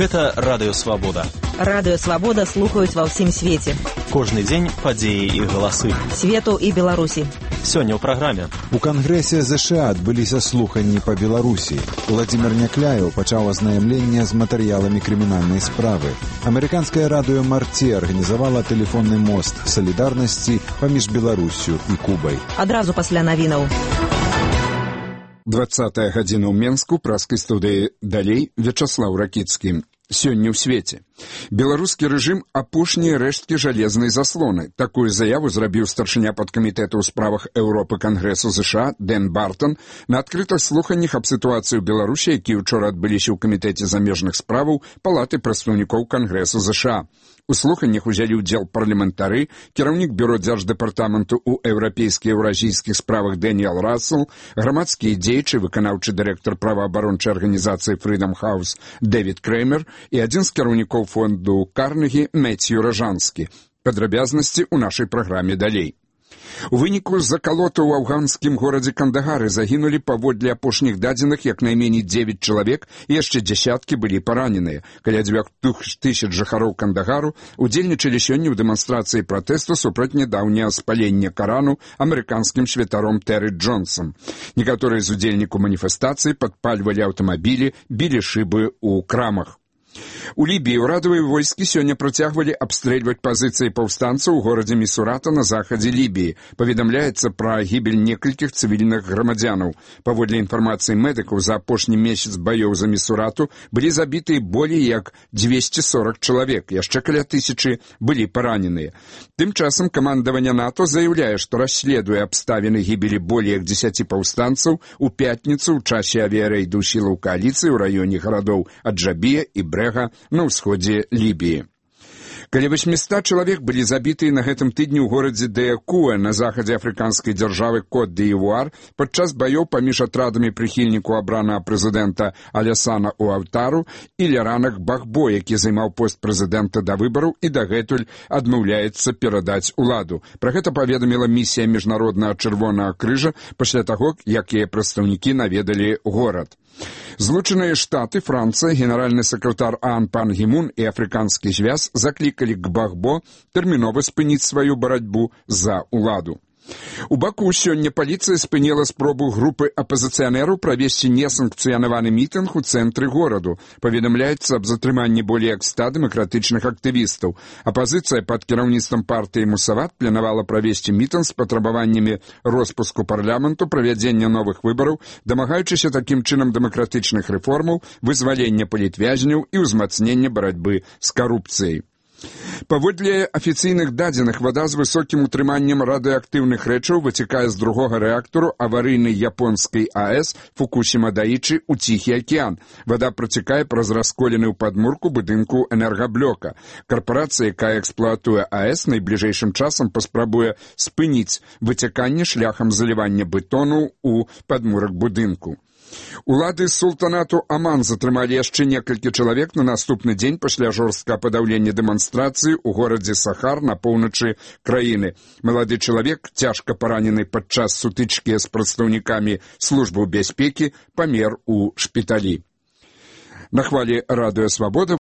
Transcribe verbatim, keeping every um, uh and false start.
Гэта Радыё Свабода. Радыё Свабода слухаюць ва ўсім свеце. Кожны дзень падзеі і галасы. Свету і Беларусі. Сёння ў праграме. У Кангрэсе ЗША адбыліся слуханні па Беларусі. Владзімир Някляеў пачаў азнаямленне з матэрыяламі крымінальнай справы. Амерыканскае радыё Марце арганізавала тэлефонны мост салідарнасці паміж Беларуссю і Кубай. Адразу пасля навінаў. двадцатая гадзіна ў Менску, праскай студыі «Далей» Вячаслаў Ракіцкі. Сёння ў свеце. Беларускі рэжым апошнія рэшткі жалезнай заслоны. Такую заяву зрабіў старшыня падкамітэта ў справах Еўропы Кангрэсу ЗША Дэн Бартон на адкрытых слуханнях аб сітуацыі ў Беларусі, якія ўчора адбыліся ў камітэце замежных справаў Палаты прадстаўнікоў Кангрэсу ЗША. У слуханнях узялі ўдзел парламентары, кіраўнік бюро дзярждэпартаменту ў еўрапейскіх і еўразійскіх справах Дэніэл Рассел, грамадскія дзеячы, выканаўчы дырэктар праваабарончай арганізацыі Freedom House Дэвід Крэмер і адзін з кіраўнікоў фонду Карнегі Мэцью Ражанскі. Падрабязнасці ў нашай праграме далей. У выніку закалоту ў афганскім горадзе Кандагары загінулі паводле апошніх дадзеных як найменей дзевяць чалавек і яшчэ дзясяткі былі параненыя. Каля дзвюх тысяч жыхароў Кандагару удзельнічалі сёння ў дэманстрацыі пратэсту супраць нядаўняга спалення Карану амерыканскім святаром Тэры Джонсам. Некаторыя з удзельнікаў маніфестацыі падпальвалі аўтамабілі, білі шыбы ў крамах. У Лібіі ўрадавыя войскі сёння працягвалі абстрэльваць пазіцыі паўстанцаў у горадзе Місурата на захадзе Лібіі. Паведамляецца пра гібель некалькіх цывільных грамадзянаў. Паводле інфармацыі медыкаў, за апошні месяц баёў за Місурату былі забітыя болей як дзвесце сорак чалавек, яшчэ каля тысячы былі параненыя. Тым часам камандаванне НАТО заяўляе, што расследуе абставіны гібелі болей як дзесяці паўстанцаў у пятніцу ў часе авіярэйду сілаў кааліцыі ў раёне гарадоў Аджабія і Брэга на ўсходзе Лібіі. Каля восьмісот чалавек былі забітыя на гэтым тыдні ў горадзе Деякуа на захадзе афрыканскай дзяржавы Кот-д'Івуар падчас баёў паміж атрадамі прыхільніку абранага прэзідэнта Алясана Уаўтару і Ларанах Бахбо, які займаў пост прэзідэнта да выбараў і дагэтуль адмаўляецца перадаць уладу. Пра гэта паведаміла місія міжнароднага чырвонага крыжа пасля таго, як яе прадстаўнікі наведалі горад. Злучаныя Штаты, Францыя, генеральны сакратар ААН пан Гімун і афрыканскі звяз заклікалі к Бахбо тэрмінова спыніць сваю барацьбу за ўладу. У Баку сёння паліцыя спыніла спробу групы апазіцыянераў правесці несанкцыянаваны мітынг у цэнтры гораду. Паведамляецца аб затрыманні болей як ста дэмакратычных актывістаў. Апазіцыя пад кіраўніцтвам партыі Мусават планавала правесці мітынг з патрабаваннямі роспуску парламенту, правядзення новых выбараў, дамагаючыся такім чынам дэмакратычных рэформаў, вызвалення палітвязняў і ўзмацнення барацьбы з карупцыяй. Паводле афіцыйных дадзеных, вада з высокім утрыманнем радыеактыўных рэчаў выцякае з другога рэактару аварыйнай японскай АЭС Фукусіма-Даічы ў Ціхі акіян. Вада працякае праз расколены ў падмурку будынку энергаблока. Карпорацыя, якая эксплуатуе АЭС, найбліжэйшым часам паспрабуе спыніць выцяканне шляхам залівання бетону ў падмурак будынку. Улады султанату Аман затрымалі яшчэ некалькі чалавек на наступны дзень пасля жорсткага падаўлення дэманстрацыі ў горадзе Сахар на поўначы краіны. Малады чалавек, цяжка паранены падчас сутычкі з прадстаўнікамі службы бяспекі, памер у шпіталі. На хвалі Радыё Свабода